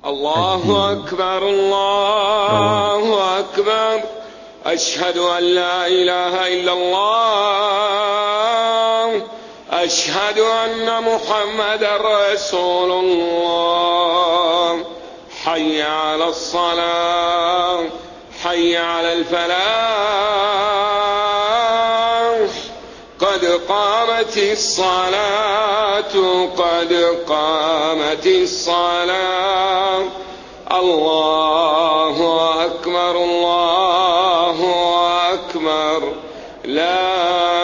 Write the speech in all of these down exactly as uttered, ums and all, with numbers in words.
الله أكبر الله أكبر. أشهد أن لا إله إلا الله. أشهد أن محمدا رسول الله. حي على الصلاة حي على الفلاح. قد قامت الصلاة قد قامت الصلاة. الله أكبر الله أكبر. لا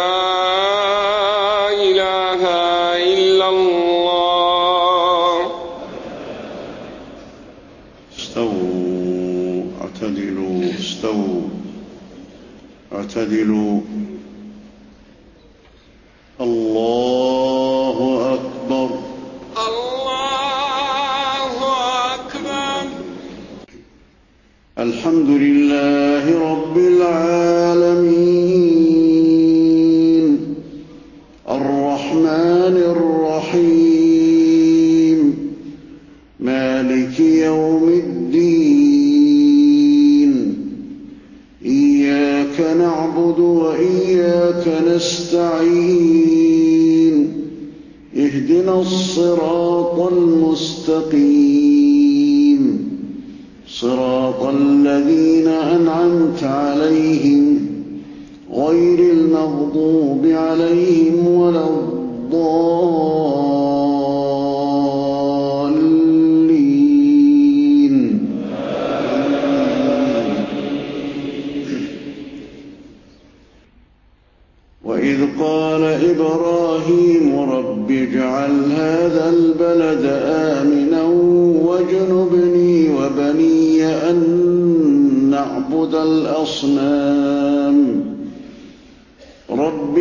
إله إلا الله. استووا اعتدلوا استووا اعتدلوا. الله أكبر الله أكبر. الحمد لله رب العالمين الرحمن الرحيم مالك يوم الدين. إياك نعبد وإياك نستعين. اهدنا الصراط المستقيم صراط الذين أنعمت عليهم غير المغضوب عليهم ولا الضالين. وإذ قال إبراهيم رب اجعل هذا البلد آمنا واجنبني وبني أن نعبد الأصنام. رب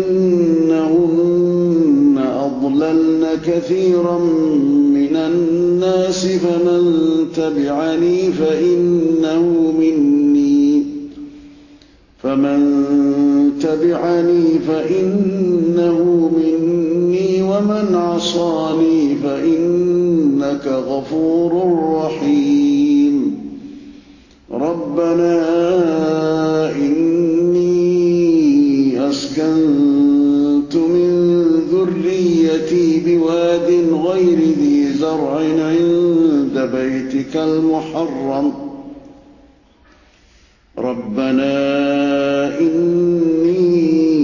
إنهن أضللن كثيرا من الناس فمن تبعني فإنه مني فمن تبعني فإنه مني ومن عصاني فإنك غفور رحيم. ربنا إني أسكنت من ذريتي بواد غير ذي زرع عند بيتك المحرم. ربنا إني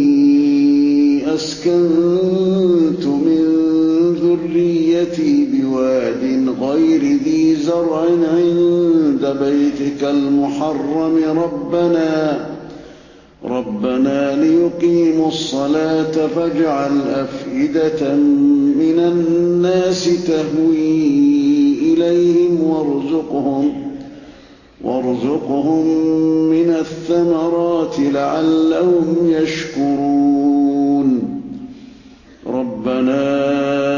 أسكنت من ذريتي بواد غير ذي زرع عند بيتك المحرم ربنا ربنا ليقيموا الصلاة فاجعل أفئدة من الناس تهوي إليهم وارزقهم وارزقهم من الثمرات لعلهم يشكرون. ربنا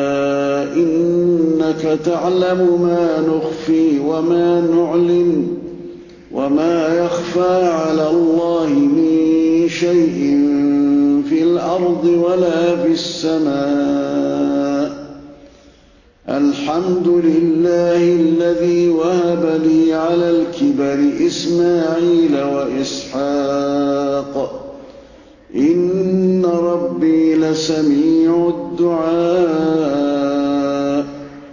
إنك تعلم ما نخفي وما نعلن وما يخفى على الله من شيء في الأرض ولا في السماء. الحمد لله الذي وهب لي على الكبر إسماعيل وإسحاق إن ربي لسميع الدعاء.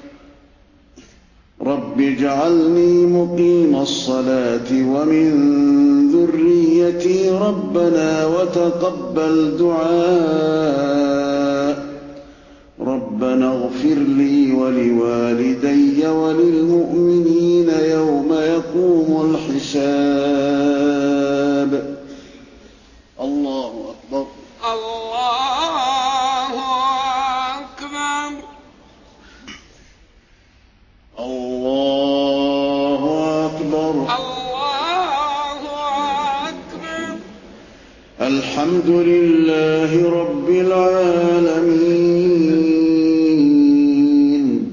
رب اجعلني مقيم الصلاة ومن ذريتي ربنا وتقبل دعاء. ربنا اغفر لي ولوالدي وللمؤمنين يوم يقوم الحساب. الله أكبر الله أكبر الله أكبر الله أكبر. الحمد لله رب العالمين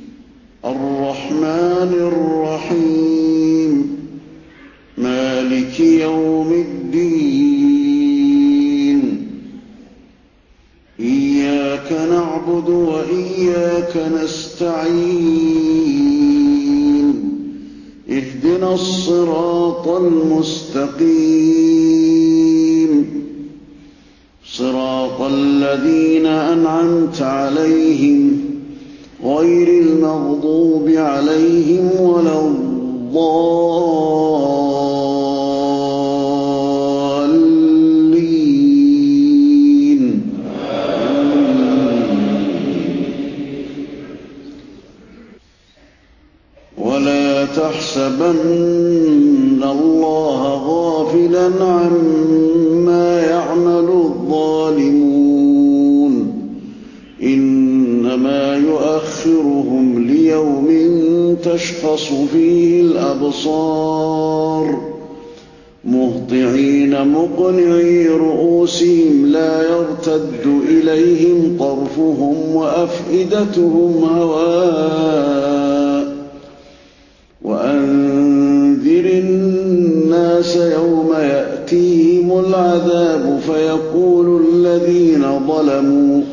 الرحمن الرحيم مالك يوم الدين. إياك نعبد وإياك نستعين. اهدنا الصراط المستقيم صراط الذين أنعمت عليهم غير المغضوب عليهم ولا الضالين. ولا تحسبن الله غافلا عما يعمل الظالمون إنما يؤخرهم ليوم تشخص فيه الأبصار مهطعين مقنعي رؤوسهم لا يرتد إليهم طرفهم وأفئدتهم هواء وأنذر الناس يوم يأتيهم العذاب فيقول الذين ظلموا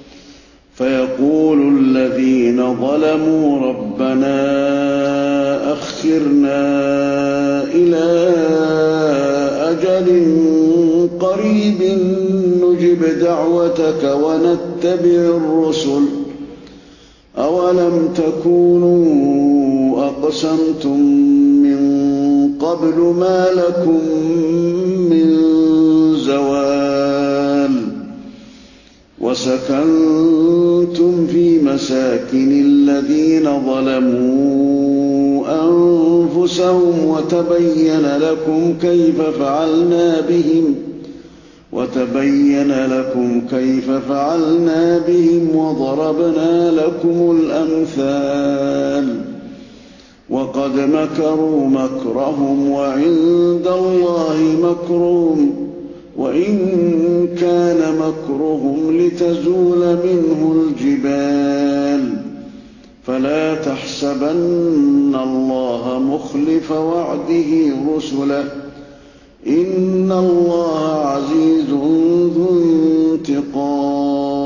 فيقول الذين ظلموا ربنا أخرنا إلى أجل قريب نجب دعوتك ونتبع الرسل أولم تكونوا أقسمتم من قبل ما لكم من زوال وسكنتم في مساكن الذين ظلموا أنفسهم وتبين لكم كيف فعلنا بهم وتبين لكم كيف فعلنا بهم وضربنا لكم الأمثال وقد مكروا مكرهم وعند الله مكرهم وإن كان مكرهم لتزول منه الجبال فلا تحسبن الله مخلف وعده رسله إن الله عزيز ذو انتقام